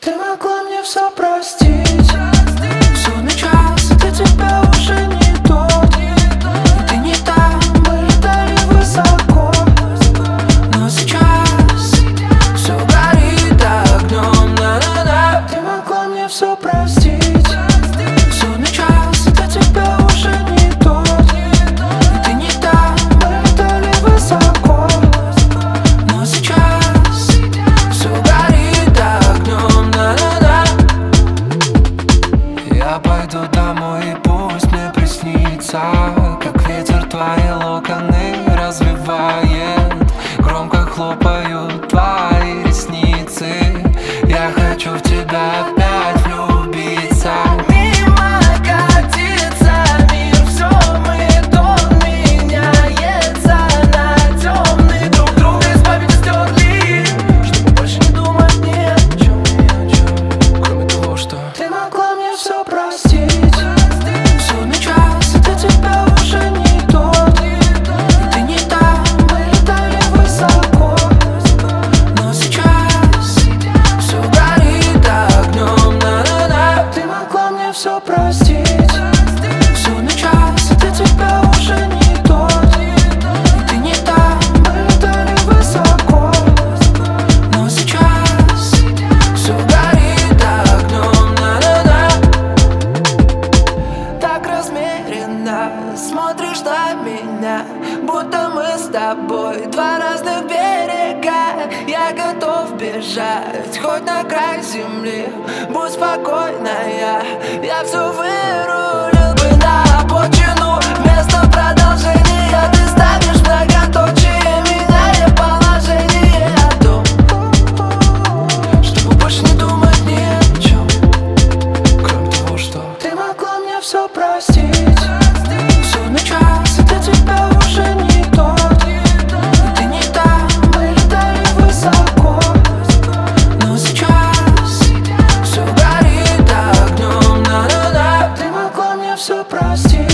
Ты могла мне все простить. Судный час, это тебя уже не тот. Ты не там, мы летали высоко. Но сейчас все горит огнем, на-на-на. Ты могла мне все простить. Судный час, это тебя уже не тот. Ты не там, мы летали высоко. Но сейчас все горит огнем, на-на-на. Я пойду домой и пусть мне приснится, как ветер твои локоны развивает. Громко хлопают твои ресницы. Я хочу в тебя опять влюбиться. Мимо катится мир, все мы он меняется на темный. Друг друга из памяти стерли, чтобы больше не думать ни о чем, кроме того, что ты могла мне все простить. Судный час, это тебя уже не тот. Ты не там, мы летали высоко. Но сейчас все горит огнем, на-на-на. Ты могла мне все простить. Судный час, это тебя уже не тот. Ты не там, мы летали высоко. Но сейчас все горит огнем, на-на-на. Так размеренно смотришь на меня, будто мы с тобой два разных берега. Я готов бежать хоть на край земли, будь спокойная, я все вырулил бы на обочину. Вместо продолжения ты ставишь многоточие, меняя положение о том, чтобы больше не думать ни о чем, кроме того, что ты могла мне все простить. Судный час, это тебя уже не тот. Ты не там, мы летали высоко. Но сейчас все горит огнем, на-на-на. Ты могла мне все простить.